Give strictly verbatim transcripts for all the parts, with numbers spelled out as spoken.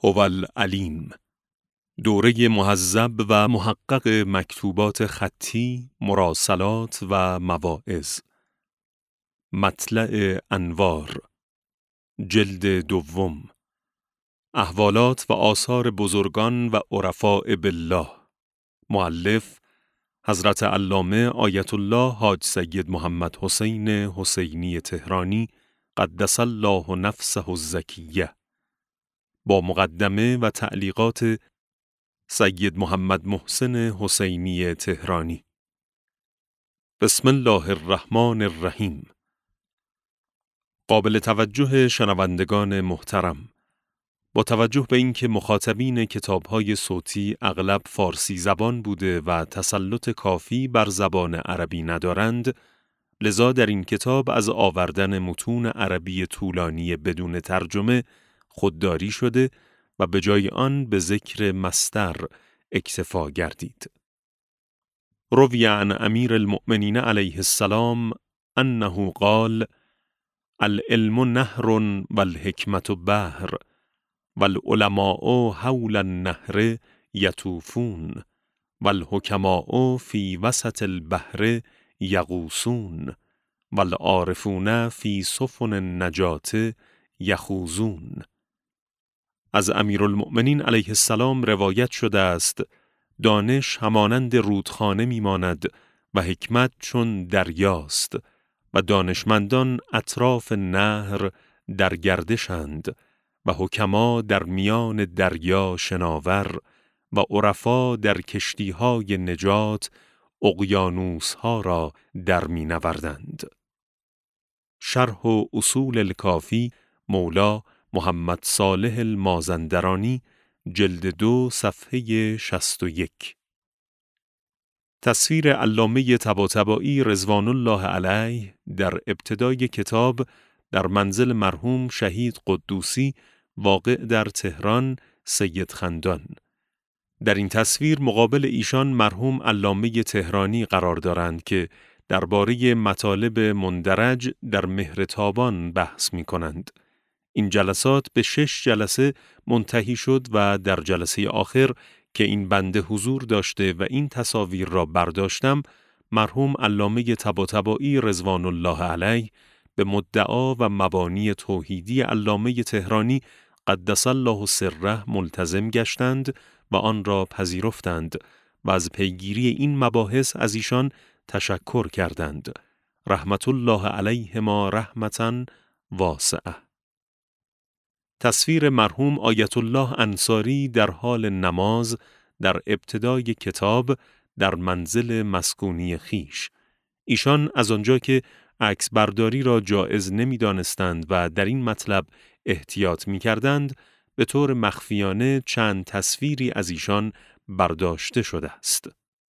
هو العلیم، دوره مهذب و محقق مکتوبات خطی، مراسلات و مواعظ. مطلع انوار، جلد دوم. احوالات و آثار بزرگان و عرفاء بالله. مؤلف حضرت علامه آیت الله حاج سید محمد حسین حسینی تهرانی قدس الله نفسه الزکیه، با مقدمه و تعلیقات سید محمد محسن حسینی تهرانی. بسم الله الرحمن الرحیم. قابل توجه شنوندگان محترم، با توجه به اینکه مخاطبین کتاب‌های صوتی اغلب فارسی زبان بوده و تسلط کافی بر زبان عربی ندارند، لذا در این کتاب از آوردن متون عربی طولانی بدون ترجمه خودداری شده و به جای آن به ذکر مصدر اکتفا گردید. روی عن امیر المؤمنین علیه السلام انه قال: العلم نهر والحکمت بحر والعلماء حول النهر یطوفون والحکماء فی وسط البحر یغوصون والعارفون فی سفن النجاة یخوضون. از امیرالمؤمنین علیه السلام روایت شده است: دانش همانند رودخانه میماند و حکمت چون دریاست و دانشمندان اطراف نهر در گردشند و حکما در میان دریا شناور و عرفا در کشتیهای نجات اقیانوسها را در می نوردند. شرح و اصول الکافی مولا محمد صالح المازندرانی، جلد دو، صفحه شصت و یک. تصویر علامه طباطبایی رضوان الله علیه در ابتدای کتاب در منزل مرحوم شهید قدوسی واقع در تهران سید خندان. در این تصویر مقابل ایشان مرحوم علامه تهرانی قرار دارند که درباره مطالب مندرج در مهر تابان بحث می کنند. این جلسات به شش جلسه منتهی شد و در جلسه آخر که این بنده حضور داشته و این تصاویر را برداشتم، مرحوم علامه طباطبایی رضوان الله علیه به مدعا و مبانی توحیدی علامه تهرانی قدس الله سره ملتزم گشتند و آن را پذیرفتند و از پیگیری این مباحث از ایشان تشکر کردند. رحمت الله علیهما رحمتاً واسعه. تصویر مرحوم آیت الله انصاری در حال نماز در ابتدای کتاب در منزل مسکونی خیش. ایشان از آنجا که عکس برداری را جایز نمی دانستند و در این مطلب احتیاط می کردند، به طور مخفیانه چند تصویری از ایشان برداشته شده است.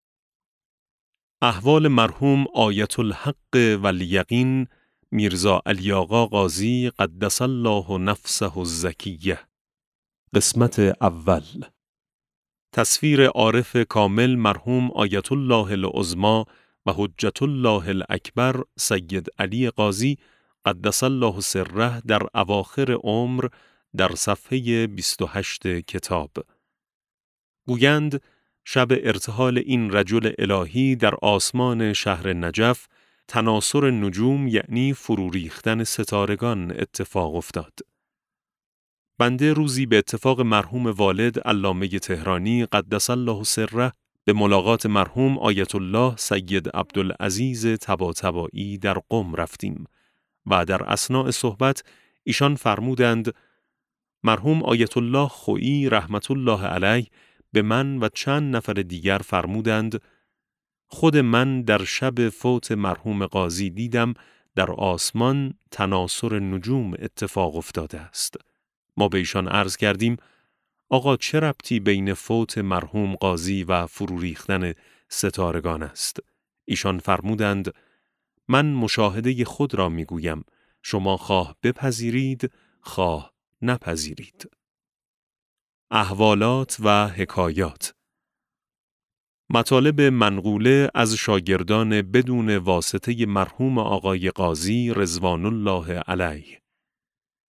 احوال مرحوم آیت الحق والیقین میرزا علی آقا قاضی قدس الله نفسه الزکیه. قسمت اول. تصویر عارف کامل مرحوم آیت الله العظمی و حجت الله الاکبر سید علی قاضی قدس الله سره در اواخر عمر در صفحه بیست و هشت کتاب. گویند شب ارتحال این رجل الهی در آسمان شهر نجف تناصر نجوم یعنی فرو ریختن ستارگان اتفاق افتاد. بنده روزی به اتفاق مرحوم والد علامه تهرانی قدس الله سره به ملاقات مرحوم آیت الله سید عبدالعزیز طباطبایی در قم رفتیم و در اثناء صحبت ایشان فرمودند: مرحوم آیت الله خویی رحمت الله علیه به من و چند نفر دیگر فرمودند: خود من در شب فوت مرحوم قاضی دیدم در آسمان تناصر نجوم اتفاق افتاده است. ما به ایشان عرض کردیم: آقا چه ربطی بین فوت مرحوم قاضی و فرو ریختن ستارگان است؟ ایشان فرمودند: من مشاهده خود را میگویم، شما خواه بپذیرید خواه نپذیرید. احوالات و حکایات. مطالب منقوله از شاگردان بدون واسطه مرحوم آقای قاضی رضوان الله علیه.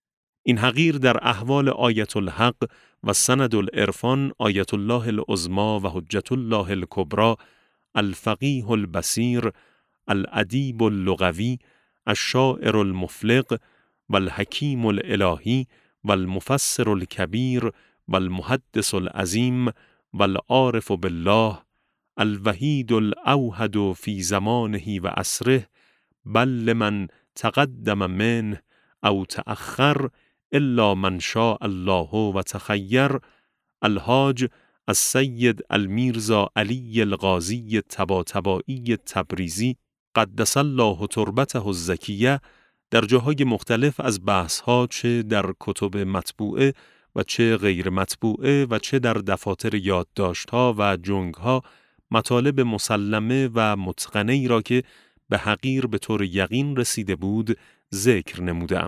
این حقیر در احوال آیت الحق و سند العرفان آیت الله العظمی و حجت الله الکبری، الفقیه البصیر، الادیب اللغوی، الشاعر المفلق و الحکیم الالهی و المفسر الکبیر و المحدث العظیم و العارف بالله، الوحید الاوحد فی زمانه و عصره، بل لمن تقدم منه او تأخر الا من شاء الله و تخیر، الحاج السید المیرزا علی الغازی طباطبایی تبریزی قدس الله تربته الزکیه در جاهای مختلف از بحث‌ها، چه در کتب مطبوعه و چه غیر مطبوعه و چه در دفاتر یادداشت‌ها و جنگ‌ها، مطالب مسلمه و متقنه‌ای را که به حقیر به طور یقین رسیده بود ذکر نمودم.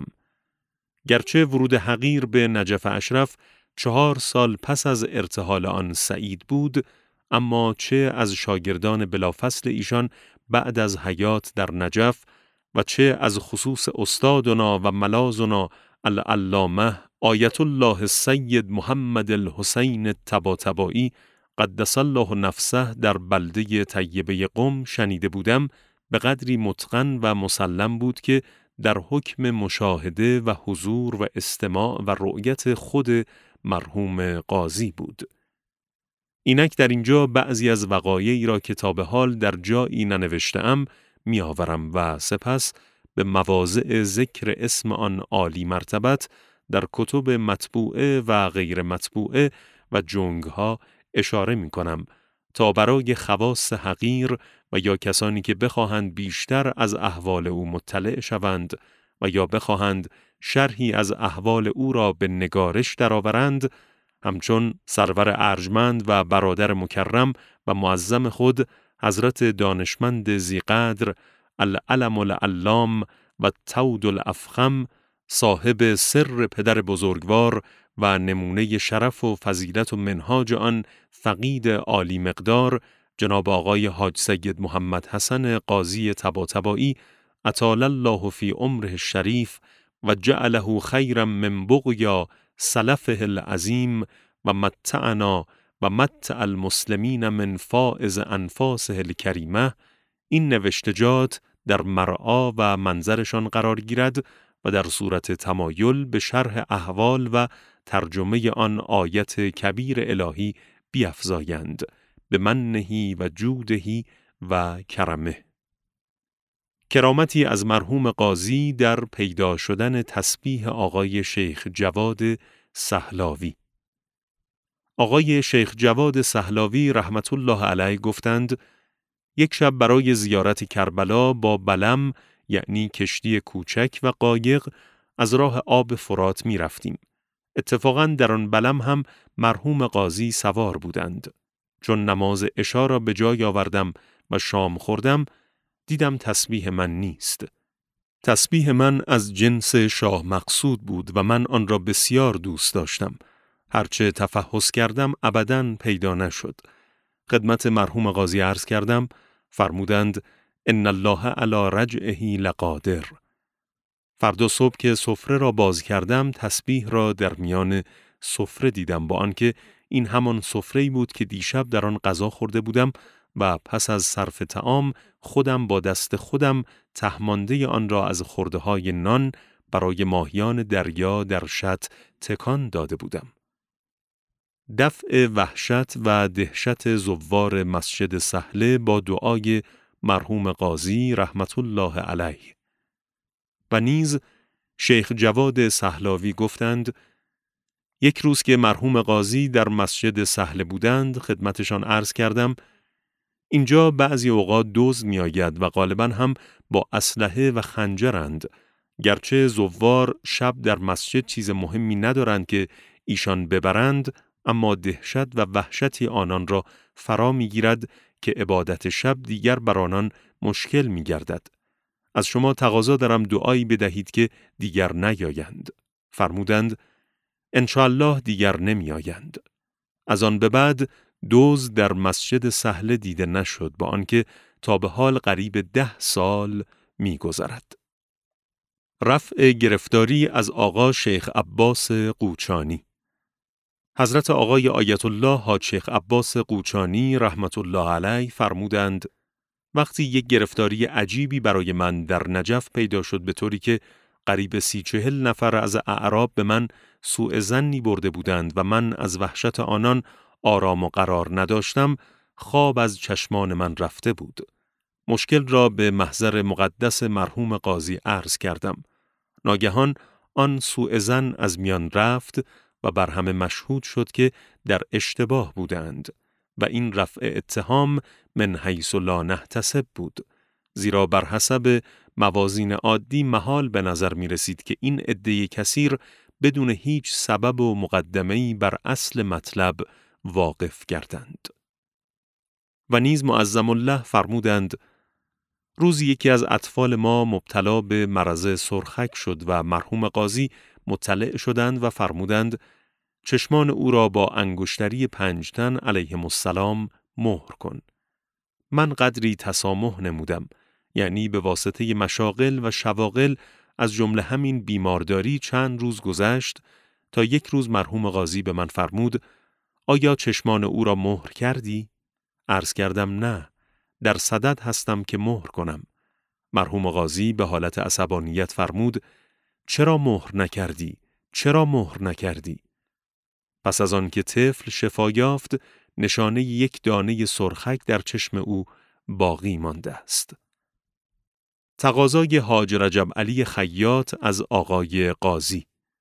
گرچه ورود حقیر به نجف اشرف چهار سال پس از ارتحال آن سعید بود، اما چه از شاگردان بلافصل ایشان بعد از حیات در نجف و چه از خصوص استادنا و ملاذنا العلامه آیت الله السید محمد الحسین طباطبایی قدس الله نفسه در بلده طیبه قم شنیده بودم، به قدری متقن و مسلم بود که در حکم مشاهده و حضور و استماع و رؤیت خود مرحوم قاضی بود. اینک در اینجا بعضی از وقایعی را که تا به حال در جایی ننوشته‌ام می آورم و سپس به مواضع ذکر اسم آن عالی مرتبت در کتب مطبوعه و غیر مطبوعه و جنگها اشاره می کنم تا برای خواص حقیر و یا کسانی که بخواهند بیشتر از احوال او مطلع شوند و یا بخواهند شرحی از احوال او را به نگارش درآورند، همچون سرور ارجمند و برادر مکرم و معظم خود حضرت دانشمند ذی‌قدر العلم العلام و تود الافخم، صاحب سر پدر بزرگوار و نمونه شرف و فضیلت و منهاج آن فقید عالی مقدار، جناب آقای حاج سید محمد حسن قاضی طباطبایی اطال الله فی عمره الشریف و جعله خیرا من بغیا سلفه العظیم و متعنا و متع المسلمین من فائز انفاسه الکریمه، این نوشتجات در مرعا و منظرشان قرار گیرد و در صورت تمایل به شرح احوال و ترجمه آن آیت کبیر الهی بیفزایند به منهی و جودهی و کرمه. کرامتی از مرحوم قاضی در پیدا شدن تسبیح آقای شیخ جواد سهلاوی. آقای شیخ جواد سهلاوی رحمت الله علیه گفتند یک شب برای زیارت کربلا با بلم، یعنی کشتی کوچک و قایق، از راه آب فرات می رفتیم. اتفاقاً در آن بلم هم مرحوم قاضی سوار بودند. چون نماز عشا را به جای آوردم و شام خوردم، دیدم تسبیح من نیست. تسبیح من از جنس شاه مقصود بود و من آن را بسیار دوست داشتم. هرچه تفحص کردم ابداً پیدا نشد. خدمت مرحوم قاضی عرض کردم، فرمودند ان الله علی رجعه لقادر. فردا صبح که سفره را باز کردم، تسبیح را در میان سفره دیدم، با آنکه این همان سفره‌ای بود که دیشب در آن غذا خورده بودم و پس از صرف طعام خودم با دست خودم تهمانده آن را از خرده‌های نان برای ماهیان دریا در شط تکان داده بودم. دفع وحشت و دهشت زوار مسجد سهله با دعای مرحوم قاضی رحمت الله علیه. و نیز شیخ جواد سهلاوی گفتند یک روز که مرحوم قاضی در مسجد سهله بودند، خدمتشان عرض کردم اینجا بعضی اوقات دزد می آید و غالباً هم با اسلحه و خنجرند. گرچه زوار شب در مسجد چیز مهمی ندارند که ایشان ببرند، اما دهشت و وحشتی آنان را فرا می گیرد که عبادت شب دیگر بر آنان مشکل می گردد. از شما تقاضا دارم دعایی بدهید که دیگر نیایند. فرمودند انشاءالله دیگر نمی آیند. از آن به بعد دزد در مسجد سهله دیده نشد، با آنکه تا به حال قریب ده سال می گذرد. رفع گرفتاری از آقا شیخ عباس قوچانی. حضرت آقای آیت الله حاج شیخ عباس قوچانی رحمت الله علیه فرمودند وقتی یک گرفتاری عجیبی برای من در نجف پیدا شد به طوری که قریب سی چهل نفر از اعراب به من سوء ظنی برده بودند و من از وحشت آنان آرام و قرار نداشتم، خواب از چشمان من رفته بود. مشکل را به محضر مقدس مرحوم قاضی عرض کردم. ناگهان آن سوء ظن از میان رفت و بر همه مشهود شد که در اشتباه بودند و این رفع اتهام من حیث لا نحتسب بود، زیرا بر حسب موازین عادی محال به نظر می رسید که این عده کثیر بدون هیچ سبب و مقدمه‌ای بر اصل مطلب واقف گردند. و نیز معظم الله فرمودند روزی یکی از اطفال ما مبتلا به مرض سرخک شد و مرحوم قاضی مطلع شدند و فرمودند چشمان او را با انگشتری پنجتن علیهم السلام مهر کن. من قدری تسامح نمودم، یعنی به واسطه مشاغل و شواغل از جمله همین بیمارداری چند روز گذشت تا یک روز مرحوم قاضی به من فرمود آیا چشمان او را مهر کردی؟ عرض کردم نه، در صدد هستم که مهر کنم. مرحوم قاضی به حالت عصبانیت فرمود چرا مهر نکردی؟ چرا مهر نکردی؟ پس از آن که طفل شفا یافت، نشانه یک دانه سرخک در چشم او باقی مانده است. تقاضای حاج رجب علی خیاط از آقای قاضی.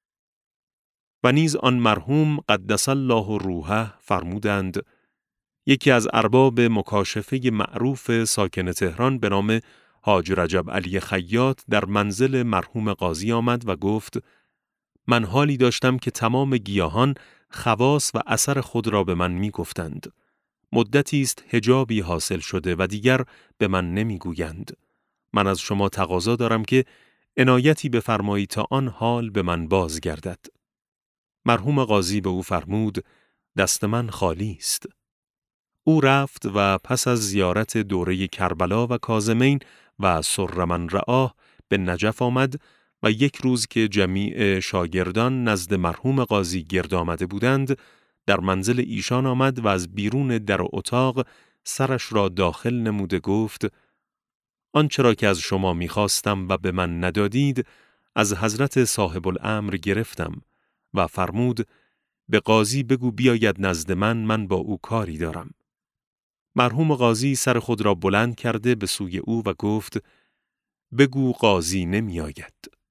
و نیز آن مرحوم قدس الله روحه فرمودند یکی از ارباب مکاشفه معروف ساکن تهران به نام حاج رجب علی خیاط در منزل مرحوم قاضی آمد و گفت من حالی داشتم که تمام گیاهان خواص و اثر خود را به من می گفتند. مدتی است حجابی حاصل شده و دیگر به من نمی گویند. من از شما تقاضا دارم که عنایتی بفرمایید تا آن حال به من بازگردد. مرحوم قاضی به او فرمود دست من خالی است. او رفت و پس از زیارت دوره کربلا و کاظمین و سر من رآه به نجف آمد و یک روز که جمیع شاگردان نزد مرحوم قاضی گرد آمده بودند، در منزل ایشان آمد و از بیرون در اتاق سرش را داخل نموده گفت آنچه را که از شما می‌خواستم و به من ندادید از حضرت صاحب الامر گرفتم و فرمود به قاضی بگو بیاید نزد من، من با او کاری دارم. مرحوم قاضی سر خود را بلند کرده به سوی او و گفت بگو قاضی نمی آید.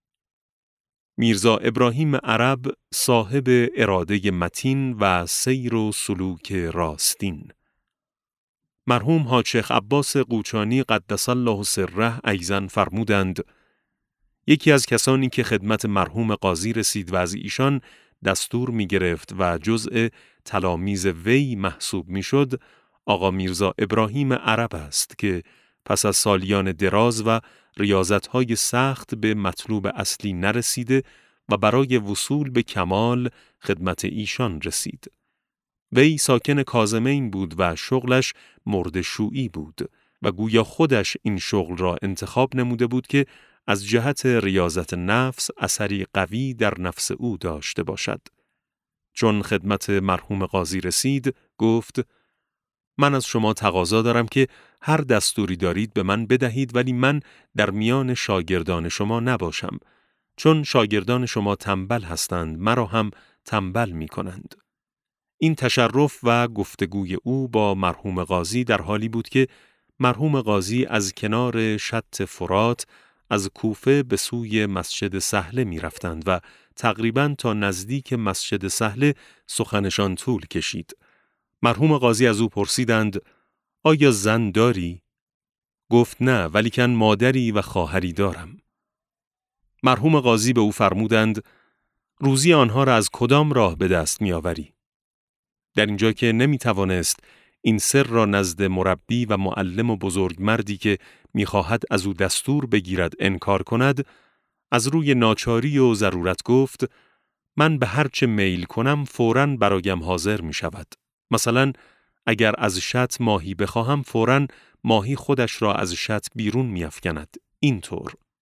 میرزا ابراهیم عرب صاحب اراده متین و سیر و سلوک راستین. مرحوم حاج شیخ عباس قوچانی قدس الله سره ایضاً فرمودند یکی از کسانی که خدمت مرحوم قاضی رسید و از ایشان دستور می گرفت و جزء تلامیذ وی محسوب می شد آقا میرزا ابراهیم عرب است که پس از سالیان دراز و ریاضت‌های سخت به مطلوب اصلی نرسیده و برای وصول به کمال خدمت ایشان رسید. وی ساکن کاظمین بود و شغلش مردشویی بود و گویا خودش این شغل را انتخاب نموده بود که از جهت ریاضت نفس اثری قوی در نفس او داشته باشد. چون خدمت مرحوم قاضی رسید، گفت من از شما تقاضا دارم که هر دستوری دارید به من بدهید ولی من در میان شاگردان شما نباشم، چون شاگردان شما تنبل هستند، مرا هم تنبل می کنند. این تشرف و گفتگوی او با مرحوم قاضی در حالی بود که مرحوم قاضی از کنار شط فرات از کوفه به سوی مسجد سهله می رفتند و تقریباً تا نزدیک مسجد سهله سخنشان طول کشید. مرحوم قاضی از او پرسیدند آیا زن داری؟ گفت نه، ولیکن مادری و خواهری دارم. مرحوم قاضی به او فرمودند روزی آنها را از کدام راه به دست می آوری؟ در اینجا که نمی توانست این سر را نزد مربی و معلم و بزرگ مردی که می خواهد از او دستور بگیرد انکار کند، از روی ناچاری و ضرورت گفت من به هر چه میل کنم فوراً برایم حاضر می شود. مثلا اگر از شط ماهی بخواهم فوراً ماهی خودش را از شط بیرون می افکند. اینطور.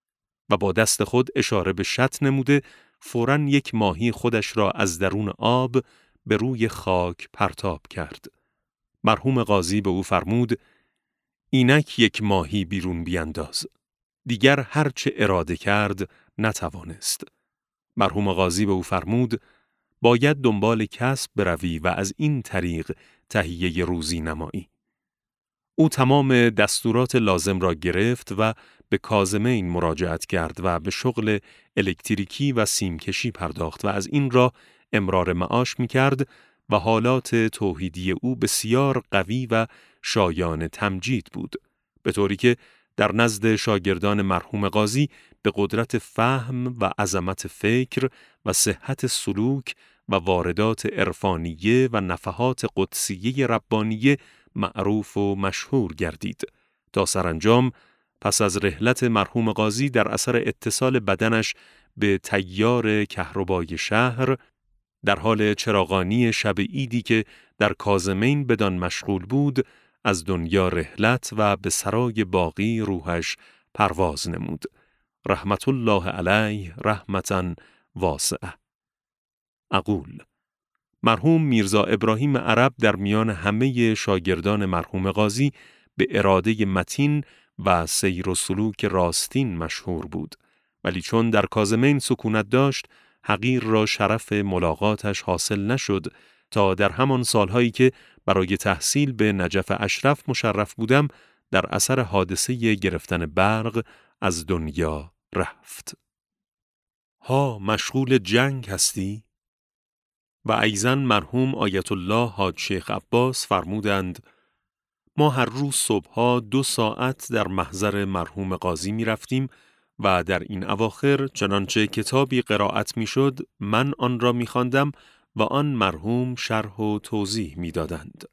و با دست خود اشاره به شط نموده فوراً یک ماهی خودش را از درون آب به روی خاک پرتاب کرد. مرحوم قاضی به او فرمود: اینک یک ماهی بیرون بینداز. دیگر هرچه اراده کرد نتوانست. مرحوم قاضی به او فرمود: باید دنبال کسب بروی و از این طریق تهیه روزی نمایی. او تمام دستورات لازم را گرفت و به کاظمین مراجعت کرد و به شغل الکتریکی و سیمکشی پرداخت و از این را امرار معاش می کرد و حالات توحیدی او بسیار قوی و شایان تمجید بود، به طوری که در نزد شاگردان مرحوم قاضی به قدرت فهم و عظمت فکر و صحت سلوک و واردات عرفانیه و نفحات قدسیه ربانیه معروف و مشهور گردید تا سرانجام پس از رحلت مرحوم قاضی در اثر اتصال بدنش به تیار کهربای شهر در حال چراغانی شب عیدی که در کاظمین بدان مشغول بود از دنیا رحلت و به سرای باقی روحش پرواز نمود. رحمت الله علیه رحمتاً واسعه. اقول مرحوم میرزا ابراهیم عرب در میان همه شاگردان مرحوم قاضی به اراده متین و سیر و سلوک راستین مشهور بود، ولی چون در کاظمین سکونت داشت حقیر را شرف ملاقاتش حاصل نشد تا در همان سالهایی که برای تحصیل به نجف اشرف مشرف بودم در اثر حادثه گرفتن برق از دنیا رفت. ها مشغول جنگ هستی؟ و ایضاً مرحوم آیت الله حاج شیخ عباس فرمودند: ما هر روز صبحها دو ساعت در محضر مرحوم قاضی می رفتیم و در این اواخر چنانچه کتابی قرائت می شد من آن را می خواندم و آن مرحوم شرح و توضیح می دادند.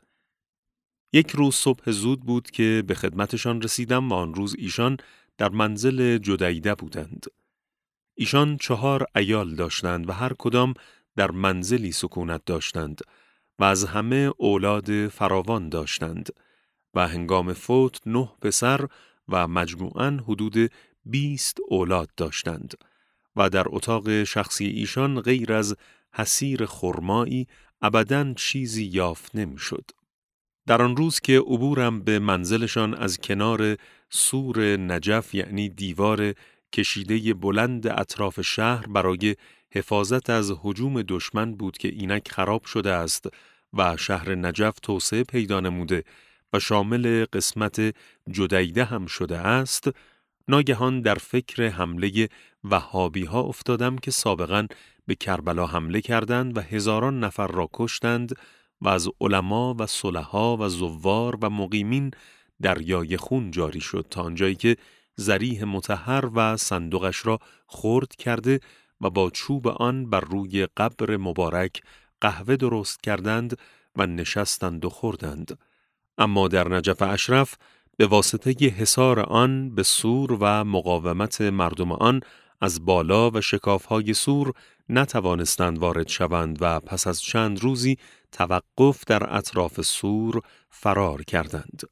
یک روز صبح زود بود که به خدمتشان رسیدم و آن روز ایشان در منزل جدیده بودند. ایشان چهار عیال داشتند و هر کدام در منزلی سکونت داشتند و از همه اولاد فراوان داشتند و هنگام فوت نه پسر و مجموعاً حدود بیست اولاد داشتند و در اتاق شخصی ایشان غیر از حصیر خرمایی ابداً چیزی یافت نمی‌شد. در آن روز که عبورم به منزلشان از کنار سور نجف یعنی دیوار کشیده بلند اطراف شهر برای حفاظت از هجوم دشمن بود که اینک خراب شده است و شهر نجف توسعه پیدا نموده و شامل قسمت جدیده هم شده است، ناگهان در فکر حمله وهابی ها افتادم که سابقاً به کربلا حمله کردند و هزاران نفر را کشتند و از علما و صلحا و زوار و مقیمین دریای خون جاری شد تا آنجایی که ذریح مطهر و صندوقش را خرد کرده و با چوب آن بر روی قبر مبارک قهوه درست کردند و نشستند و خوردند. اما در نجف اشرف به واسطه حصار آن به سور و مقاومت مردم آن از بالا و شکافهای سور نتوانستند وارد شوند و پس از چند روزی توقف در اطراف سور فرار کردند.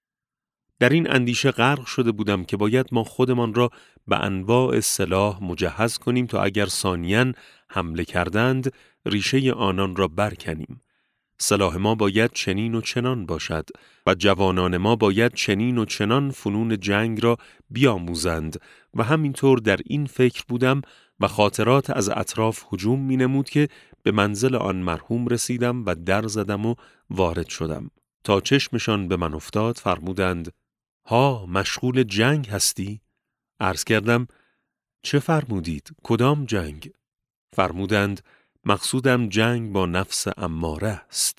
در این اندیشه غرق شده بودم که باید ما خودمان را به انواع سلاح مجهز کنیم تا اگر ثانیاً حمله کردند ریشه آنان را برکنیم. سلاح ما باید چنین و چنان باشد و جوانان ما باید چنین و چنان فنون جنگ را بیاموزند و همینطور در این فکر بودم و خاطرات از اطراف هجوم می نمود که به منزل آن مرحوم رسیدم و در زدم و وارد شدم. تا چشمشان به من افتاد فرمودند: ها مشغول جنگ هستی؟ عرض کردم: چه فرمودید؟ کدام جنگ؟ فرمودند: مقصودم جنگ با نفس اماره است.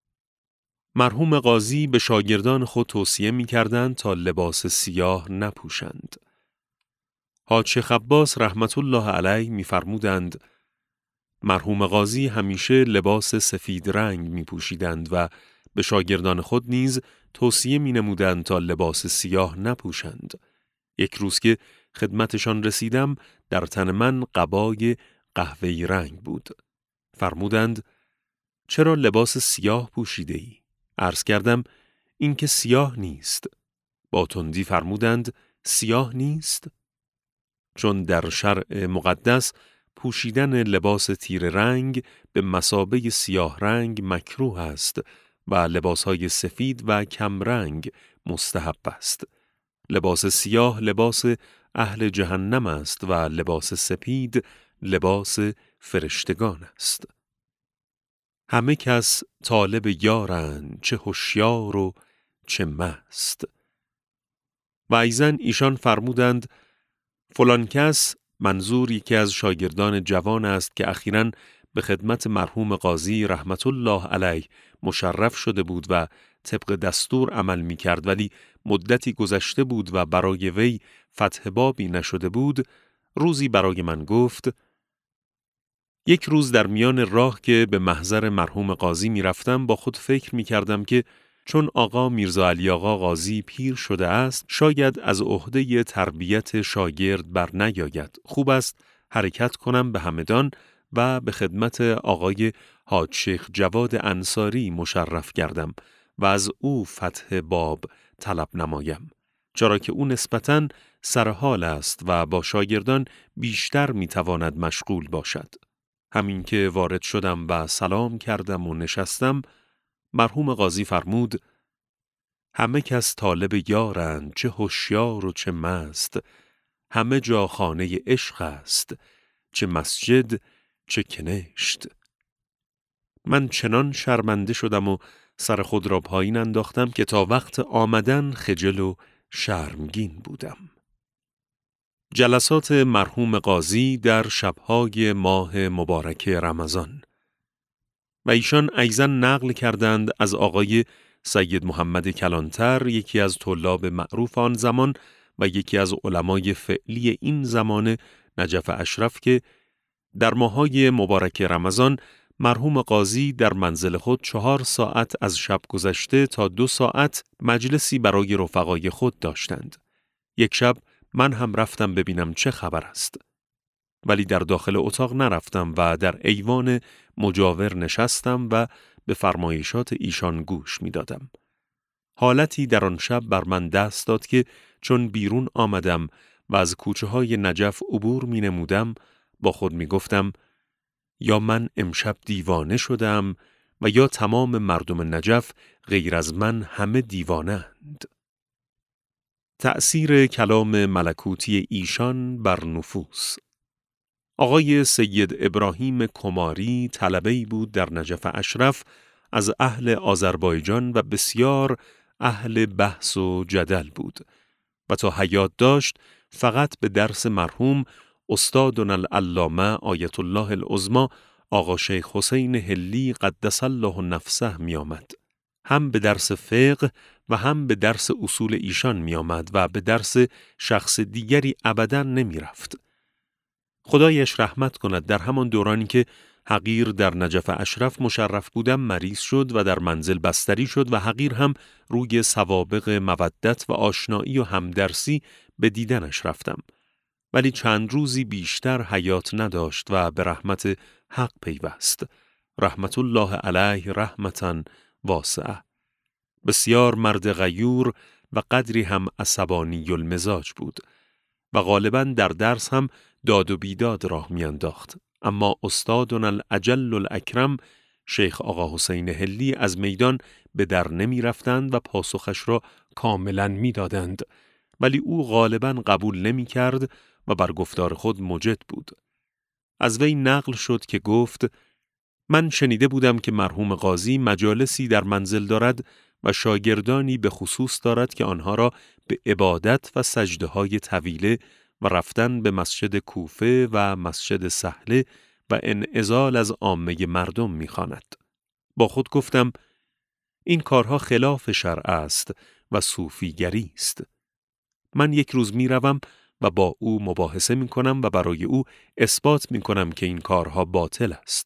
مرحوم قاضی به شاگردان خود توصیه می کردند تا لباس سیاه نپوشند. حاج شیخ عباس رحمت الله علیه می فرمودند: مرحوم قاضی همیشه لباس سفید رنگ می پوشیدند و به شاگردان خود نیز توصیه می نمودند تا لباس سیاه نپوشند. یک روز که خدمتشان رسیدم در تن من قبای قهوه‌ای رنگ بود. فرمودند: چرا لباس سیاه پوشیده ای؟ عرض کردم: این که سیاه نیست. با تندی فرمودند: سیاه نیست؟ چون در شرع مقدس پوشیدن لباس تیره رنگ به مثابه سیاه رنگ مکروه است و لباسهای سفید و کم رنگ مستحب است. لباس سیاه لباس اهل جهنم است و لباس سپید لباس فرشتگان است. همه کس طالب یارند، چه هوشیار و چه مست. و ایضاً ایشان فرمودند فلان کس، منظور یکی از شاگردان جوان است که اخیراً به خدمت مرحوم قاضی رحمت الله علیه مشرف شده بود و طبق دستور عمل می کرد، ولی مدتی گذشته بود و برای وی فتح بابی نشده بود. روزی برای من گفت یک روز در میان راه که به محضر مرحوم قاضی می رفتم با خود فکر می کردم که چون آقا میرزا علی آقا قاضی پیر شده است، شاید از عهده تربیت شاگرد بر نیاید. خوب است حرکت کنم به همدان و به خدمت آقای حاج شیخ جواد انصاری مشرف گردم و از او فتح باب طلب نمایم، چرا که او نسبتاً سرحال است و با شاگردان بیشتر میتواند مشغول باشد. همین که وارد شدم و سلام کردم و نشستم، مرحوم قاضی فرمود همه کس طالب یارند، چه هوشیار و چه مست. همه جا خانه عشق است، چه مسجد چه کنشت. من چنان شرمنده شدم و سر خود را پایین انداختم که تا وقت آمدن خجل و شرمگین بودم. جلسات مرحوم قاضی در شبهای ماه مبارک رمضان. و ایشان ایضاً نقل کردند از آقای سید محمد کلانتر، یکی از طلاب معروف آن زمان و یکی از علمای فعلی این زمان نجف اشرف، که در ماهای مبارک رمضان مرحوم قاضی در منزل خود چهار ساعت از شب گذشته تا دو ساعت مجلسی برای رفقای خود داشتند. یک شب من هم رفتم ببینم چه خبر است، ولی در داخل اتاق نرفتم و در ایوان مجاور نشستم و به فرمایشات ایشان گوش می دادم. حالتی در آن شب بر من دست داد که چون بیرون آمدم و از کوچه های نجف عبور می نمودم، با خود می گفتم یا من امشب دیوانه شدم و یا تمام مردم نجف غیر از من همه دیوانند. تأثیر کلام ملکوتی ایشان بر نفوس. آقای سید ابراهیم کماری طلبه‌ای بود در نجف اشرف از اهل آذربایجان و بسیار اهل بحث و جدل بود و تا حیات داشت فقط به درس مرحوم استادنا العلامه آیت الله العظمی آقا شیخ حسین حلی قدس الله نفسه می آمد. هم به درس فقه و هم به درس اصول ایشان می آمد و به درس شخص دیگری ابداً نمی رفت. خدایش رحمت کند، در همان دورانی که حقیر در نجف اشرف مشرف بودم مریض شد و در منزل بستری شد و حقیر هم روی سوابق مودت و آشنایی و همدرسی به دیدنش رفتم، ولی چند روزی بیشتر حیات نداشت و به رحمت حق پیوست، رحمت الله علیه رحمتاً واسعه. بسیار مرد غیور و قدری هم عصبانی المزاج بود و غالباً در درس هم داد و بیداد راه میانداخت. اما استادنا الاجل الاکرم شیخ آقا حسین حلی از میدان به در نمی رفتند و پاسخش را کاملاً می دادند، ولی او غالباً قبول نمی کرد و بر گفتار خود مجد بود. از وی نقل شد که گفت من شنیده بودم که مرحوم قاضی مجالسی در منزل دارد و شاگردانی به خصوص دارد که آنها را به عبادت و سجده های طویله و رفتن به مسجد کوفه و مسجد سهله و انعزال از عامه مردم می‌خواند. با خود گفتم این کارها خلاف شرع است و صوفیگری است. من یک روز می‌روم و با او مباحثه می‌کنم و برای او اثبات می‌کنم که این کارها باطل است.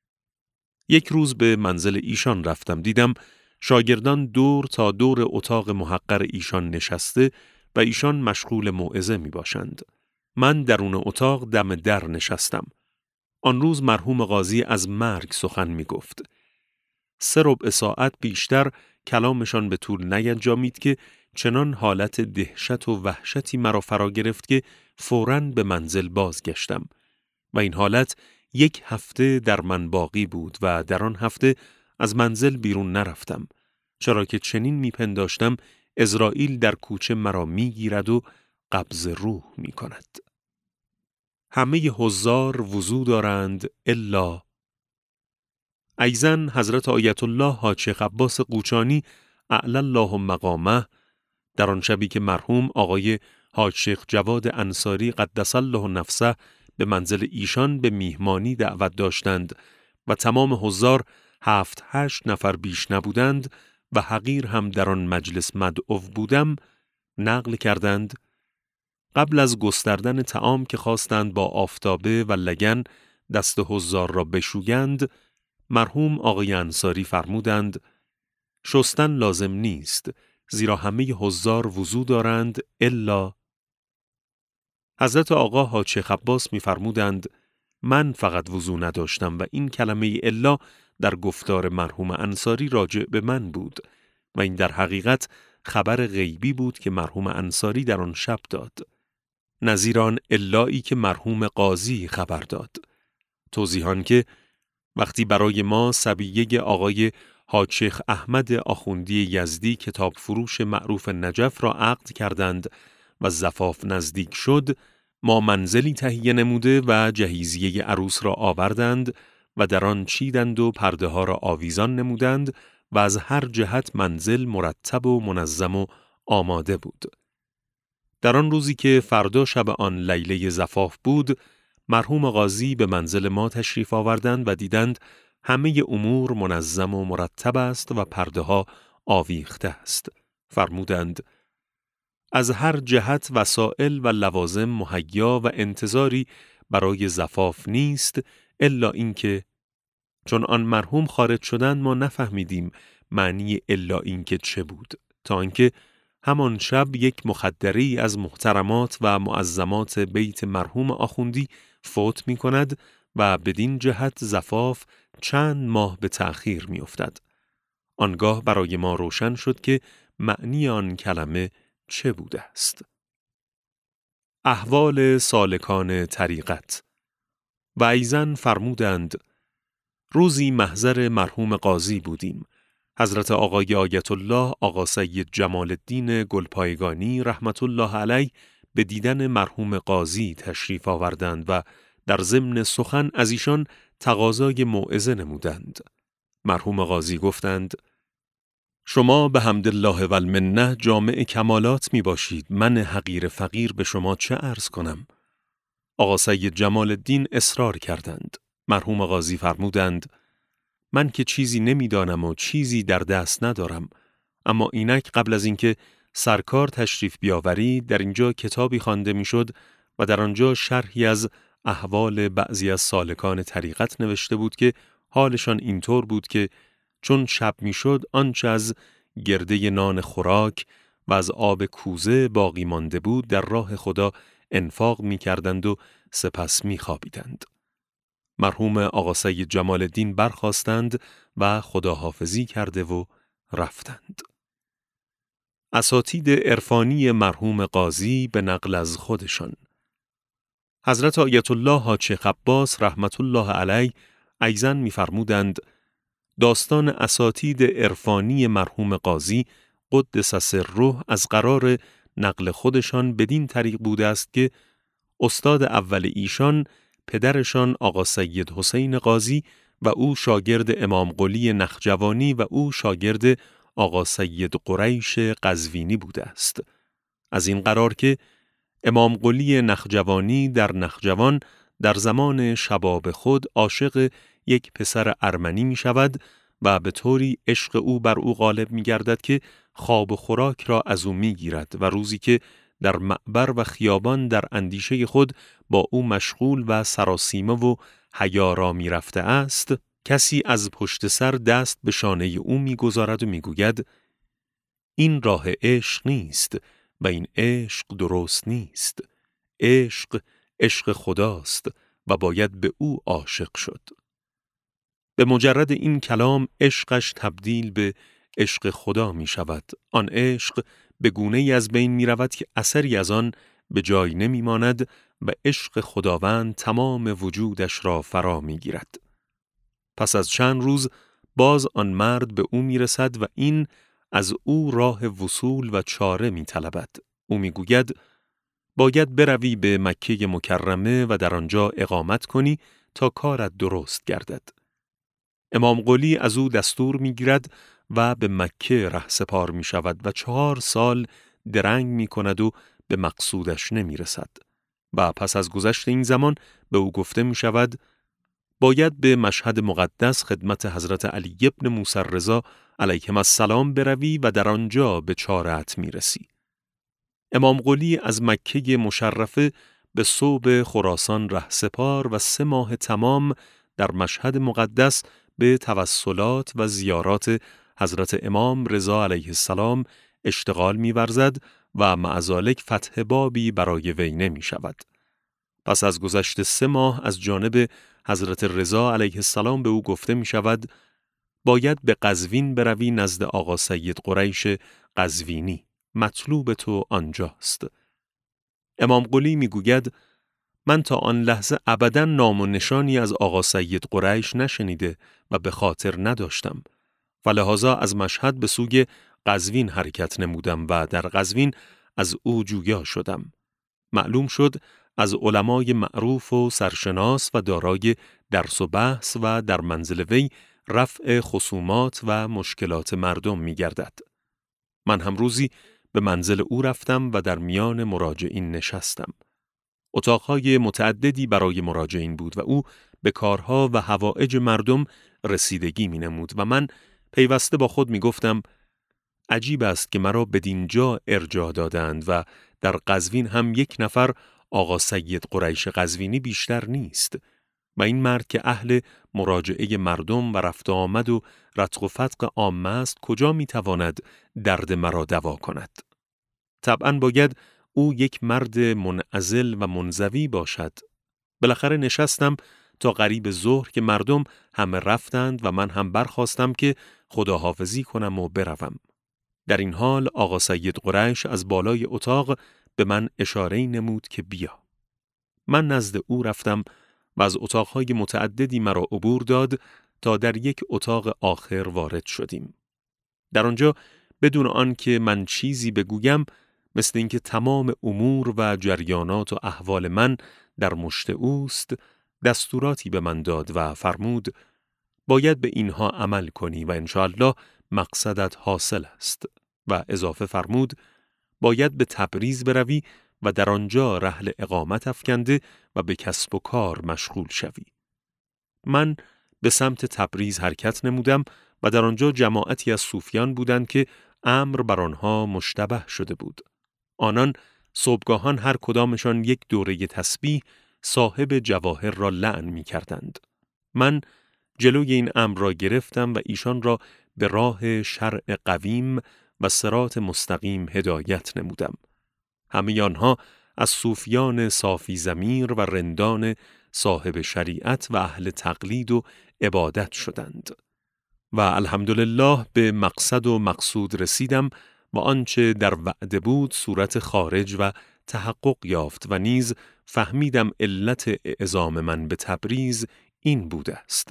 یک روز به منزل ایشان رفتم، دیدم شاگردان دور تا دور اتاق محقر ایشان نشسته و ایشان مشغول موعظه می باشند. من درون اتاق دم در نشستم. آن روز مرحوم قاضی از مرگ سخن می گفت. سه ربع ساعت بیشتر کلامشان به طول نینجامید که چنان حالت دهشت و وحشتی مرا فرا گرفت که فوراً به منزل بازگشتم و این حالت یک هفته در من باقی بود و در آن هفته از منزل بیرون نرفتم، چرا که چنین میپنداشتم عزرائیل در کوچه مرا میگیرد و قبض روح میکند. همه حضار وضو دارند الا ایزن حضرت آیت الله حاج شیخ عباس قوچانی اعلی الله مقامه در آن شبی که مرحوم آقای حاج شیخ جواد انصاری قدس الله نفسه به منزل ایشان به میهمانی دعوت داشتند و تمام حضار هفت هشت نفر بیش نبودند و حقیر هم در آن مجلس مدعو بودم، نقل کردند قبل از گستردن طعام که خواستند با آفتابه و لگن دست حضار را بشویند، مرحوم آقای انصاری فرمودند شستن لازم نیست، زیرا همه حضار وضو دارند الا. حضرت آقا حاج شیخ عباس می فرمودند من فقط وضو نداشتم و این کلمه الا در گفتار مرحوم انصاری راجع به من بود و این در حقیقت خبر غیبی بود که مرحوم انصاری در آن شب داد، نظیر آن الایی که مرحوم قاضی خبر داد. توضیحان که وقتی برای ما صبیه آقای حاج شیخ احمد آخوندی یزدی کتاب فروش معروف نجف را عقد کردند و زفاف نزدیک شد، ما منزلی تهیه نموده و جهیزیه عروس را آوردند و در آن چیدند و پرده ها را آویزان نمودند و از هر جهت منزل مرتب و منظم و آماده بود. در آن روزی که فردا شب آن لیله زفاف بود، مرحوم قاضی به منزل ما تشریف آوردند و دیدند همه امور منظم و مرتب است و پرده ها آویخته است. فرمودند از هر جهت وسائل و لوازم مهیا و انتظاری برای زفاف نیست الا اینکه چون آن مرحوم خارج شدند ما نفهمیدیم معنی الا اینکه چه بود، تا اینکه همان شب یک مخدری از محترمات و معظمات بیت مرحوم آخوندی فوت می کند و بدین جهت زفاف چند ماه به تأخیر می افتد. آنگاه برای ما روشن شد که معنی آن کلمه چه بوده است. احوال سالکان طریقت. و ایزن فرمودند روزی محضر مرحوم قاضی بودیم. حضرت آقای آیت الله آقا سید جمال الدین گلپایگانی رحمت الله علیه به دیدن مرحوم قاضی تشریف آوردند و در ضمن سخن از ایشان تقاضای موعظه نمودند. مرحوم قاضی گفتند شما به حمدالله و المنه جامع کمالات می باشید، من حقیر فقیر به شما چه عرض کنم؟ آقا سید جمال الدین اصرار کردند. مرحوم قاضی فرمودند من که چیزی نمیدانم و چیزی در دست ندارم، اما اینک قبل از اینکه سرکار تشریف بیاورید در اینجا کتابی خوانده میشد و در آنجا شرحی از احوال بعضی از سالکان طریقت نوشته بود که حالشان اینطور بود که چون شب میشد آنچه از گرده نان خوراک و از آب کوزه باقی مانده بود در راه خدا انفاق می‌کردند و سپس می‌خوابیدند. مرحوم آقا سید جمال الدین برخاستند و خداحافظی کرده و رفتند. اساتید عرفانی مرحوم قاضی به نقل از خودشان. حضرت آیت الله حاج شیخ عباس رحمت الله علیه ایزن می‌فرمودند داستان اساتید عرفانی مرحوم قاضی قدس سره از قرار نقل خودشان بدین طریق بوده است که استاد اول ایشان پدرشان آقا سید حسین قاضی و او شاگرد امام قلی نخجوانی و او شاگرد آقا سید قریش قزوینی بوده است. از این قرار که امام قلی نخجوانی در نخجوان در زمان شباب خود عاشق یک پسر ارمنی می شود و به طوری عشق او بر او غالب می گردد که خواب و خوراک را از او می گیرد و روزی که در معبر و خیابان در اندیشه خود با او مشغول و سراسیمه و حیا را می رفته است، کسی از پشت سر دست به شانه او می گذارد و می گوید این راه عشق نیست و این عشق درست نیست. عشق عشق خداست و باید به او عاشق شد. به مجرد این کلام عشقش تبدیل به عشق خدا می شود. آن عشق به گونه‌ای از بین می رود که اثری از آن به جای نمی ماند و عشق خداوند تمام وجودش را فرا می گیرد. پس از چند روز باز آن مرد به او می رسد و این از او راه وصول و چاره می طلبد. او می گوید باید بروی به مکه مکرمه و در آنجا اقامت کنی تا کارت درست گردد. امام قلی از او دستور می گیرد و به مکه رهسپار می شود و چهار سال درنگ می کند و به مقصودش نمی رسد. و پس از گذشت این زمان به او گفته می شود باید به مشهد مقدس خدمت حضرت علی ابن موسی رضا علیهم السلام بروی و در آنجا به چاره‌ات می رسی. امام قلی از مکه مشرفه به صوب خراسان رهسپار و سه ماه تمام در مشهد مقدس به توسلات و زیارات حضرت امام رضا علیه السلام اشتغال می ورزد و مع ذالک فتح بابی برای وی نمی شود. پس از گذشت سه ماه از جانب حضرت رضا علیه السلام به او گفته می شود باید به قزوین بروی نزد آقا سید قریش قزوینی، مطلوب تو آنجاست. امام قلی می گوید من تا آن لحظه ابداً نام و نشانی از آقا سید قریش نشنیده و به خاطر نداشتم و لحاظا از مشهد به سوی قزوین حرکت نمودم و در قزوین از او جویا شدم. معلوم شد از علمای معروف و سرشناس و دارای درس و بحث و در منزل وی رفع خصومات و مشکلات مردم می گردد. من هم روزی به منزل او رفتم و در میان مراجعین نشستم. اتاقهای متعددی برای مراجعین بود و او به کارها و حوائج مردم رسیدگی می نمود و من پیوسته با خود می گفتم عجیب است که مرا بدینجا ارجاع دادند و در قزوین هم یک نفر آقا سید قریش قزوینی بیشتر نیست و این مرد که اهل مراجعه مردم و رفت آمد و رتق و فتق عامه است کجا می تواند درد مرا دوا کند؟ طبعاً باید او یک مرد منعزل و منزوی باشد. بالاخره نشستم تا قریب ظهر که مردم همه رفتند و من هم برخاستم که خداحافظی کنم و بروم. در این حال آقا سید قریش از بالای اتاق به من اشاره نمود که بیا. من نزد او رفتم و از اتاقهای متعددی مرا عبور داد تا در یک اتاق آخر وارد شدیم. در آنجا بدون آن که من چیزی بگویم مثل اینکه تمام امور و جریانات و احوال من در مشت اوست دستوراتی به من داد و فرمود باید به اینها عمل کنی و انشاءالله مقصدت حاصل است و اضافه فرمود باید به تبریز بروی و در آنجا رحل اقامت افکنده و به کسب و کار مشغول شوی. من به سمت تبریز حرکت نمودم و در آنجا جماعتی از صوفیان بودند که امر بر آنها مشتبه شده بود. آنان صبحگاهان هر کدامشان یک دوره تسبیح صاحب جواهر را لعن می کردند. من جلوی این امر را گرفتم و ایشان را به راه شرع قویم و صراط مستقیم هدایت نمودم. همه آنها از صوفیان صافی ضمیر و رندان صاحب شریعت و اهل تقلید و عبادت شدند. و الحمدلله به مقصد و مقصود رسیدم و آنچه در وعده بود صورت خارج و تحقق یافت و نیز فهمیدم علت اعزام من به تبریز این بوده است.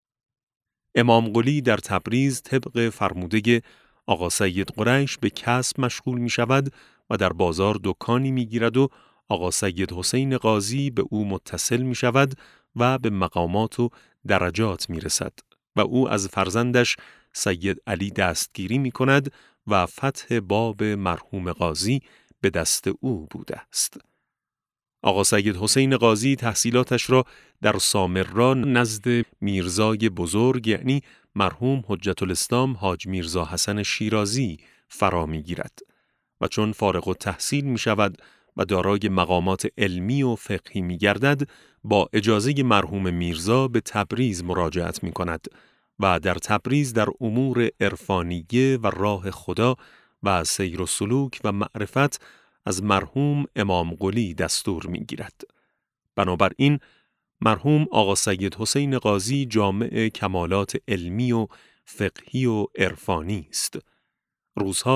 امام قلی در تبریز طبق فرموده آقا سید قریش به کسب مشغول می شود و در بازار دکانی می گیرد و آقا سید حسین قاضی به او متصل می شود و به مقامات و درجات می رسد و او از فرزندش سید علی دستگیری می کند و فتح باب مرحوم قاضی به دست او بوده است. آقا سید حسین قاضی تحصیلاتش را در سامرا نزد میرزای بزرگ یعنی مرحوم حجت الاسلام حاج میرزا حسن شیرازی فرا می گیرد و چون فارغ التحصیل می شود و دارای مقامات علمی و فقهی می گردد با اجازه مرحوم میرزا به تبریز مراجعت می کند و در تبریز در امور عرفانیه و راه خدا و سیر و سلوک و معرفت از مرحوم امام قلی دستور می گیرد. بنابراین مرحوم آقا سید حسین قاضی جامع کمالات علمی و فقهی و عرفانی است. روزها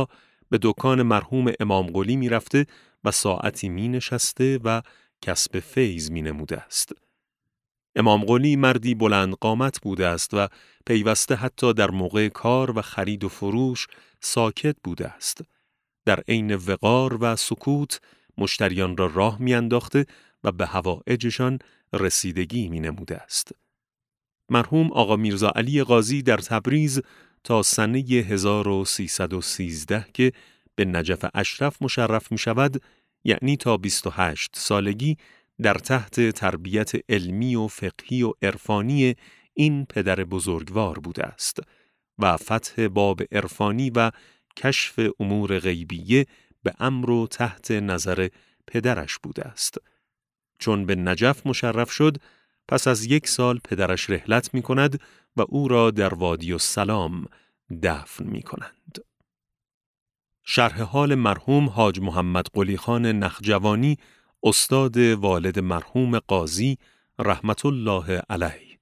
به دکان مرحوم امام قلی می رفته و ساعتی می نشسته و کسب فیض می نموده است. امام قلی مردی بلند قامت بوده است و پیوسته حتی در موقع کار و خرید و فروش ساکت بوده است. در عین وقار و سکوت مشتریان را راه می انداخته و به حوائجشان رسیدگی می نموده است. مرحوم آقا میرزا علی قاضی در تبریز تا سنه هزار و سیصد و سیزده که به نجف اشرف مشرف می شود، یعنی تا بیست و هشت سالگی در تحت تربیت علمی و فقهی و عرفانی این پدر بزرگوار بوده است و فتح باب عرفانی و کشف امور غیبیه به امر و تحت نظر پدرش بوده است. چون به نجف مشرف شد، پس از یک سال پدرش رحلت می کند و او را در وادی السلام دفن می کنند. شرح حال مرحوم حاج محمد قلی خان نخجوانی، استاد والد مرحوم قاضی رحمت الله علیه.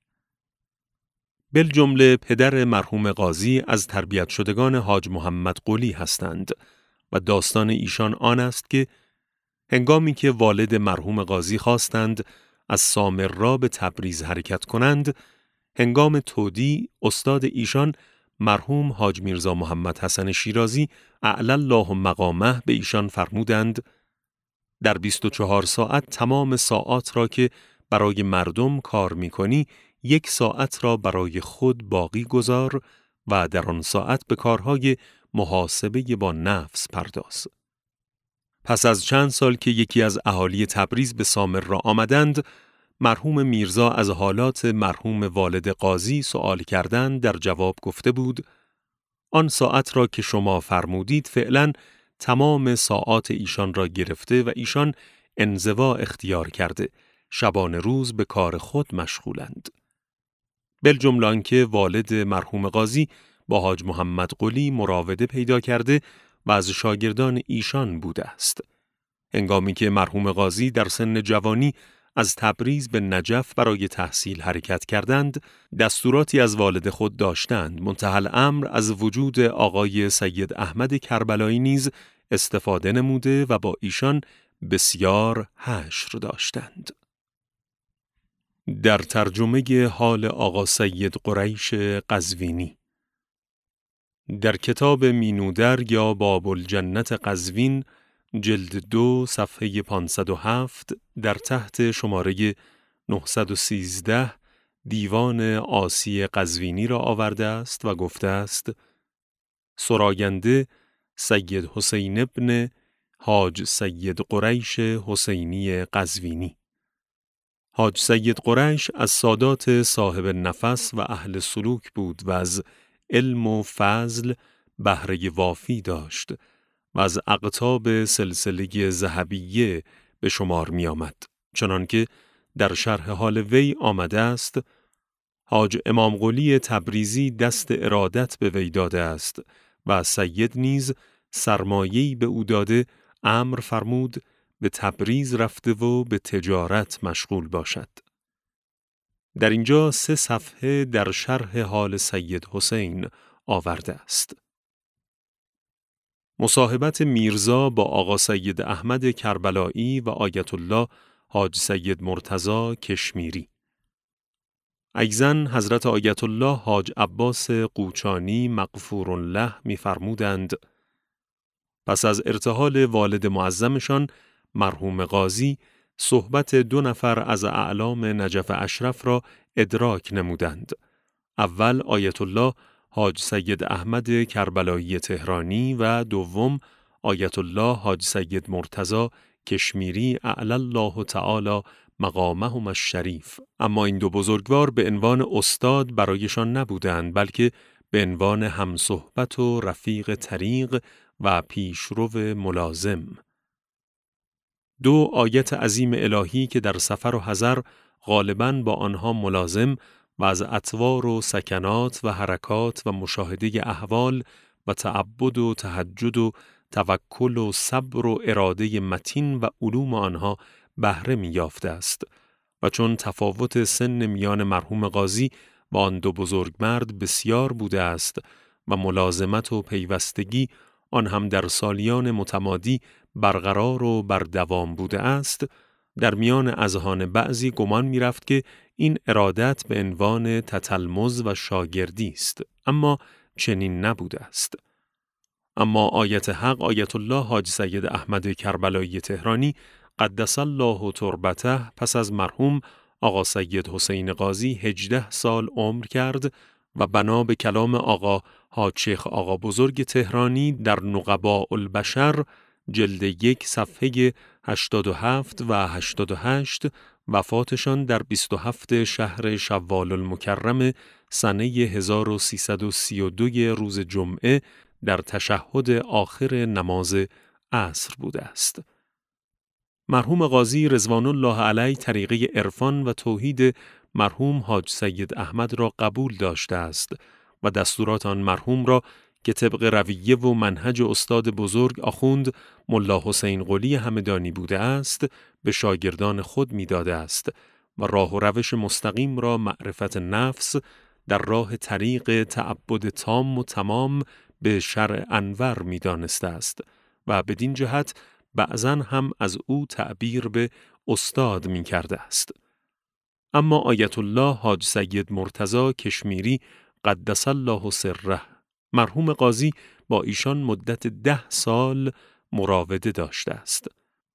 بالجمله پدر مرحوم قاضی از تربیت شدگان حاج محمد قلی هستند و داستان ایشان آن است که هنگامی که والد مرحوم قاضی خواستند از سامرا به تبریز حرکت کنند، هنگام تودی استاد ایشان مرحوم حاج میرزا محمد حسن شیرازی اعلی الله مقامه به ایشان فرمودند در بیست و چهار ساعت تمام ساعات را که برای مردم کار می کنی، یک ساعت را برای خود باقی گذار و در آن ساعت به کارهای محاسبه با نفس پرداز. پس از چند سال که یکی از اهالی تبریز به سامرا آمدند، مرحوم میرزا از حالات مرحوم والد قاضی سؤال کردند. در جواب گفته بود آن ساعت را که شما فرمودید فعلاً تمام ساعات ایشان را گرفته و ایشان انزوا اختیار کرده، شبان روز به کار خود مشغولند. بالجمله آنکه والد مرحوم قاضی با حاج محمد قلی مراوده پیدا کرده و از شاگردان ایشان بوده است. هنگامی که مرحوم قاضی در سن جوانی از تبریز به نجف برای تحصیل حرکت کردند، دستوراتی از والد خود داشتند. منتهی الامر از وجود آقای سید احمد کربلایی نیز استفاده نموده و با ایشان بسیار حشر داشتند. در ترجمه حال آقا سید قریش قزوینی در کتاب مینودر یا باب الجنت قزوین جلد دو صفحه پانصد و هفت در تحت شماره نهصد و سیزده دیوان عاصی قزوینی را آورده است و گفته است سراینده سید حسین ابن حاج سید قریش حسینی قزوینی. حاج سید قریش از سادات صاحب نفس و اهل سلوک بود و از علم و فضل بهره وافی داشت و از اقطاب سلسله ذهبیه به شمار می آمد. چنانکه در شرح حال وی آمده است حاج امام قلی تبریزی دست ارادت به وی داده است و سید نیز سرمایه‌ای به او داده امر فرمود به تبریز رفته و به تجارت مشغول باشد. در اینجا سه صفحه در شرح حال سید حسین آورده است. مصاحبت میرزا با آقا سید احمد کربلایی و آیت الله حاج سید مرتضی کشمیری. ایضاً حضرت آیت الله حاج عباس قوچانی مغفور له می فرمودند پس از ارتحال والد معظمشان مرحوم قاضی صحبت دو نفر از اعلام نجف اشرف را ادراک نمودند. اول آیت الله حاج سید احمد کربلایی تهرانی و دوم آیت الله حاج سید مرتضی کشمیری اعلی الله تعالی مقامهم الشریف. اما این دو بزرگوار به عنوان استاد برایشان نبودند، بلکه به عنوان همصحبت و رفیق طریق و پیشرو ملازم. دو آیت عظیم الهی که در سفر و حضر غالباً با آنها ملازم و از اطوار و سکنات و حرکات و مشاهده احوال و تعبد و تهجد و توکل و صبر و اراده متین و علوم آنها بهره می یافته است و چون تفاوت سن میان مرحوم قاضی و آن دو بزرگمرد بسیار بوده است و ملازمت و پیوستگی آن هم در سالیان متمادی برقرار و بر دوام بوده است، در میان اذهان بعضی گمان می رفت که این ارادت به عنوان تتلمذ و شاگردی است، اما چنین نبوده است. اما آیت حق آیت الله حاج سید احمد کربلایی تهرانی قدس الله تربته پس از مرحوم آقا سید حسین قاضی هجده سال عمر کرد و بنا به کلام آقا حاج شیخ آقا بزرگ تهرانی در نقباء البشر جلد یک صفحه هشتاد و هفت و هشتاد و هشت وفاتشان در بیست و هفتم شهر شوال المکرم سنه هزار و سیصد و سی و دو روز جمعه در تشهد آخر نماز عصر بوده است. مرحوم قاضی رضوان الله علیه طریقه عرفان و توحید مرحوم حاج سید احمد را قبول داشته است و دستورات آن مرحوم را که طبق رویه و منهج استاد بزرگ آخوند ملا حسین قلی همدانی بوده است به شاگردان خود می داده است و راه و روش مستقیم را معرفت نفس در راه طریق تعبد تام و تمام به شرع انور می دانسته است و بدین جهت بعضاً هم از او تعبیر به استاد می کرده است. اما آیت الله حاج سید مرتضی کشمیری قدس الله سره مرحوم قاضی با ایشان مدت ده سال مراوده داشته است.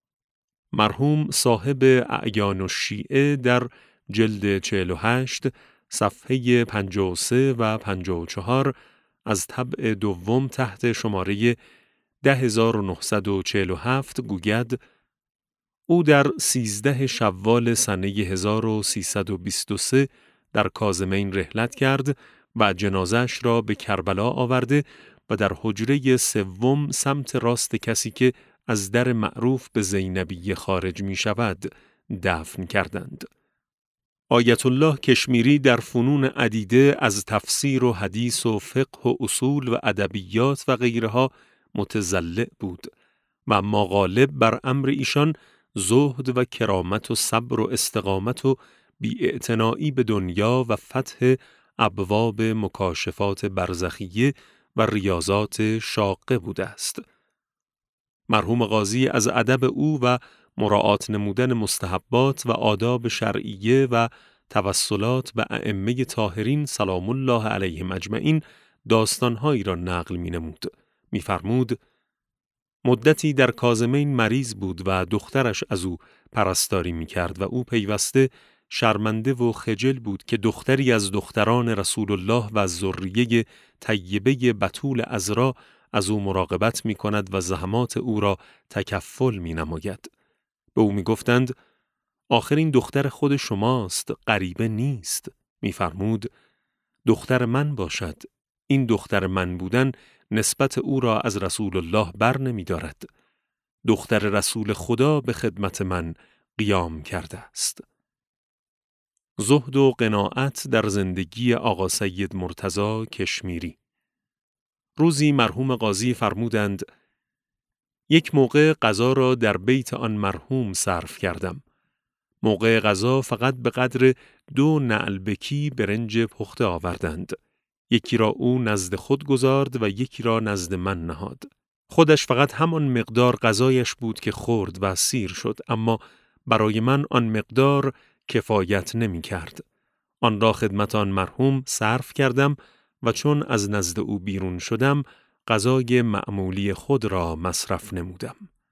مرحوم صاحب اعیان الشیعه در جلد چهل و هشت صفحه پنجاه و سه و پنجاه و چهار از طبع دوم تحت شماره ده هزار و نهصد و چهل و هفت گوید او در سیزده شوال سنه هزار و سیصد و بیست و سه در کاظمین رحلت کرد و جنازش را به کربلا آورده و در حجره سوم سمت راست کسی که از در معروف به زینبیه خارج می شود دفن کردند. آیت الله کشمیری در فنون عدیده از تفسیر و حدیث و فقه و اصول و ادبیات و غیرها متضلع بود و اما غالب بر امر ایشان زهد و کرامت و صبر و استقامت و بی‌اعتنایی به دنیا و فتح ابواب مکاشفات برزخیه و ریاضات شاقه بوده است. مرحوم قاضی از ادب او و مراعات نمودن مستحبات و آداب شرعیه و توسلات به ائمه طاهرین سلام الله علیهم اجمعین داستانهایی را نقل می نمود. می فرمود مدتی در کاظمین مریض بود و دخترش از او پرستاری می کرد و او پیوسته شرمنده و خجل بود که دختری از دختران رسول الله و ذریه طیبه بتول عذرا از او مراقبت می کند و زحمات او را تکفل می نماید. به او می گفتند آخر این دختر خود شماست، غریبه نیست. می فرمود دختر من باشد. این دختر من بودن نسبت او را از رسول الله بر نمی دارد. دختر رسول خدا به خدمت من قیام کرده است. زهد و قناعت در زندگی آقا سید مرتضی کشمیری. روزی مرحوم قاضی فرمودند یک موقع غذا را در بیت آن مرحوم صرف کردم. موقع غذا فقط به قدر دو نعلبکی برنج پخته آوردند. یکی را او نزد خود گذارد و یکی را نزد من نهاد. خودش فقط همان مقدار غذایش بود که خورد و سیر شد، اما برای من آن مقدار کفایت نمی کرد. آن را خدمت آن مرحوم صرف کردم و چون از نزد او بیرون شدم غذای معمولی خود را مصرف نمودم.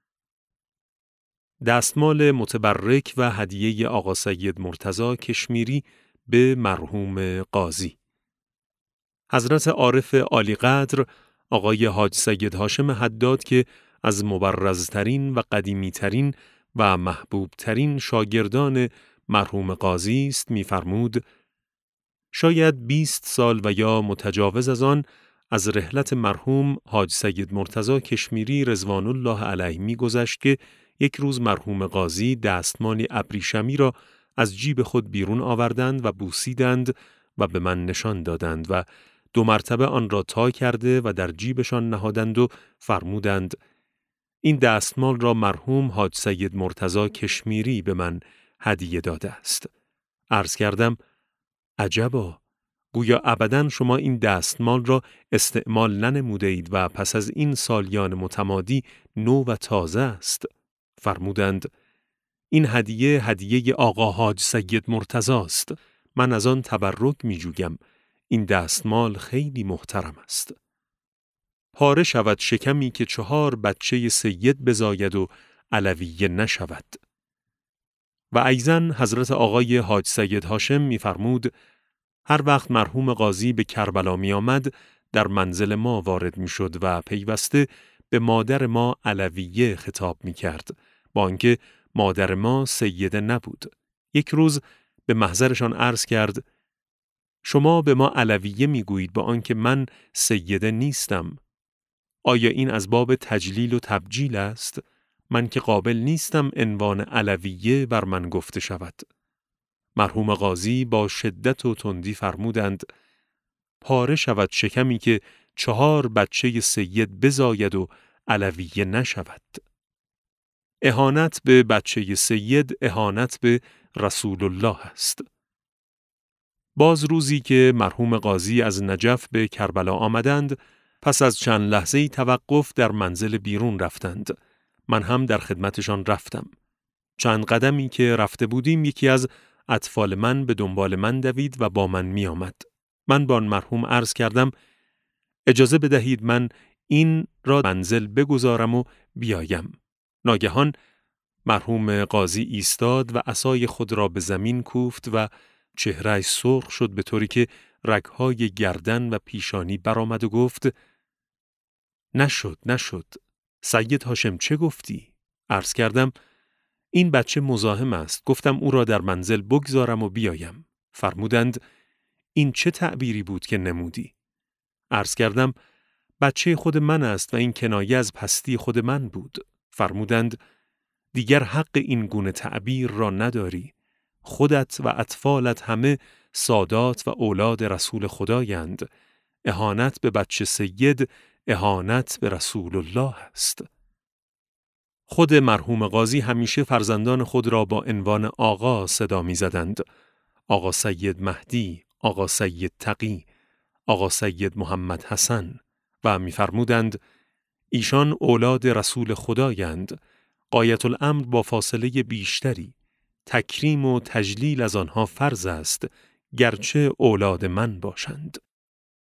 دستمال متبرک و هدیه آقا سید مرتضی کشمیری به مرحوم قاضی. حضرت عارف عالی قدر آقای حاج سید هاشم حداد که از مبرزترین و قدیمیترین و محبوبترین شاگردان مرحوم قاضی است می‌فرمود شاید بیست سال و یا متجاوز از آن از رحلت مرحوم حاج سید مرتضی کشمیری رضوان الله علیه می‌گذشت که یک روز مرحوم قاضی دستمالی ابریشمی را از جیب خود بیرون آوردند و بوسیدند و به من نشان دادند و دو مرتبه آن را تا کرده و در جیبشان نهادند و فرمودند این دستمال را مرحوم حاج سید مرتضی کشمیری به من هدیه داده است. عرض کردم عجبا، گویا ابداً شما این دستمال را استعمال ننموده اید و پس از این سالیان متمادی نو و تازه است. فرمودند این هدیه هدیه آقا حاج سید مرتضی است. من از آن تبرک می جویم. این دستمال خیلی محترم است. پاره شود شکمی که چهار بچه سید بزاید و علویه نشود. و ایضاً حضرت آقای حاج سید هاشم می فرمود هر وقت مرحوم قاضی به کربلا می آمد در منزل ما وارد می شد و پیوسته به مادر ما علویه خطاب می کرد با آنکه مادر ما سیده نبود. یک روز به محضرشان عرض کرد شما به ما علویه می گویید با آنکه من سیده نیستم. آیا این از باب تجلیل و تبجیل است؟ من که قابل نیستم عنوان علویه بر من گفته شود. مرحوم قاضی با شدت و تندی فرمودند پاره شود شکمی که چهار بچه سید بزاید و علویه نشود. اهانت به بچه سید اهانت به رسول الله است. باز روزی که مرحوم قاضی از نجف به کربلا آمدند، پس از چند لحظه‌ای توقف در منزل بیرون رفتند. من هم در خدمتشان رفتم. چند قدمی که رفته بودیم یکی از اطفال من به دنبال من دوید و با من می آمد. من با آن مرحوم عرض کردم اجازه بدهید من این را منزل بگذارم و بیایم. ناگهان مرحوم قاضی ایستاد و عصای خود را به زمین کوفت و چهره‌اش سرخ شد به طوری که رگ‌های گردن و پیشانی برآمد و گفت نشد نشد سید هاشم چه گفتی؟ عرض کردم این بچه مزاحم است. گفتم او را در منزل بگذارم و بیایم. فرمودند این چه تعبیری بود که نمودی؟ عرض کردم بچه خود من است و این کنایه از پستی خود من بود. فرمودند دیگر حق این گونه تعبیر را نداری. خودت و اطفالت همه سادات و اولاد رسول خدایند. اهانت به بچه سید اهانت به رسول الله است. خود مرحوم قاضی همیشه فرزندان خود را با عنوان آقا صدا می زدند. آقا سید مهدی، آقا سید تقی، آقا سید محمد حسن و می فرمودند ایشان اولاد رسول خدایند. غایت الامر با فاصله بیشتری. تکریم و تجلیل از آنها فرض است گرچه اولاد من باشند.